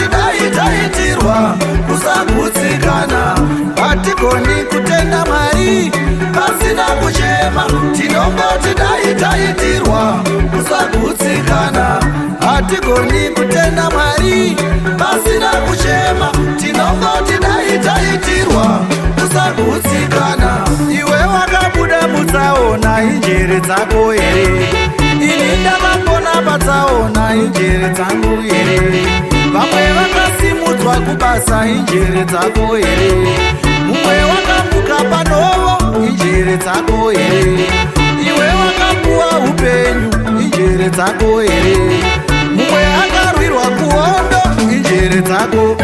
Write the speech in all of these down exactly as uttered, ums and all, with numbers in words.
tinongoti dai taitirwa kusagutsikana. Hatigoni kutenda Mwari pasina kuchema. Tinongoti dai taitirwa kusagutsikana. Hatigoni kutenda Mwari pasina kuchema. Tinongoti dai taitirwa kusagutsikana. Iwe wakabuda mutsaona injere dzako here, ini ndakambona patsaona injere dzangu here. Vamwe vakasimudzwa kubasa injere dzako here, mumwe wakamuka panovo injere dzako here. Iwe wakapuwa upenyu injere dzako here, mumwe akarwirwa kuhondo injere dzako.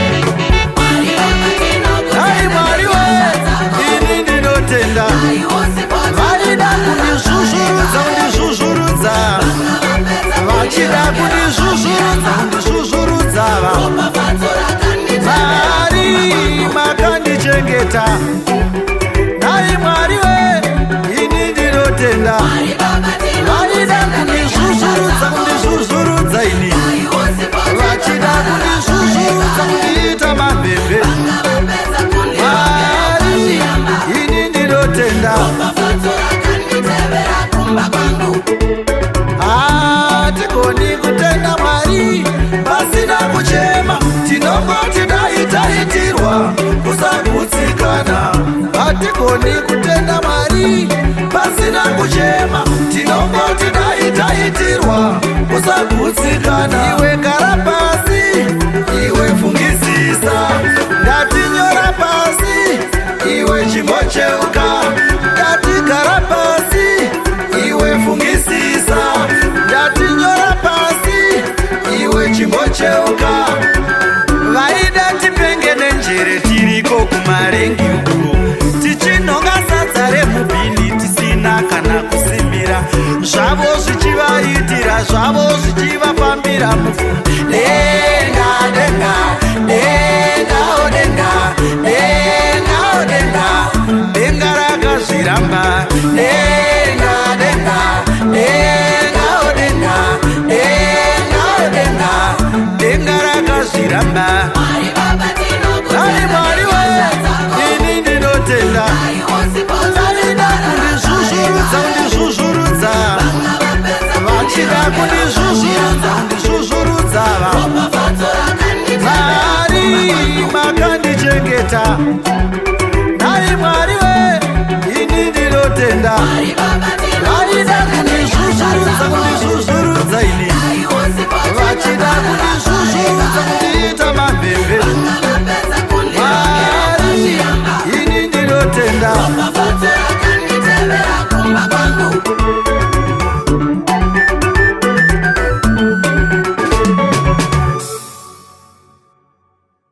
Dai Mwari we, ini ndinotenda. Vaida kundizvuzvurudza kundizvuzvurudza, vachida kundizvuzvurudza kundizvuzvurudza. Mwari makandichengeta. Dai Mwari we, ini ndinotenda. Vaida kundizvuzvurudza kundizvuzvurudza ini, vachida kundizvuzvurudza kundiita mabhebhe. Mwari ini ndinotenda. Hatigoni kutenda Mwari pasina kuchema. Tinongoti dai taitirwa kusagutsikana. Hatigoni kutenda Mwari pasina kuchema. Tinongoti dai taitirwa kusagutsikana. Iwe gara pasi, iwe fungisisa, ngatinyora pasi, iwe chimbocheuka. Ngatigara pasi, iwe fungisisa, ngatinyora pasi, iwe chimbocheuka. Vaida tipenge nenjere tiriko kumarengi uko, tichinonga sadza remubhini tisina kana kusimbira. Zvavo zvichivaitira, zvavo zvichivafambira mupfungwa. Denga denga denga o denga denga o denga, denga rakazviramba. Denga denga denga o denga denga o denga, denga rakazviramba. Dai Mwari we, ini ndinotenda. Vaida kundizvuzvurudza kundizvuzvurudza, vachida kundizvuzvurudza kundizvuzvurudza. Mwari makandichengeta. Dai Mwari we, ini ndinotenda. Vaida kundizvuzvurudza kundizvuzvurudza ini, vachida kundizvuzvurudza kundiita mabhebhe. Mwari ini ndinotenda.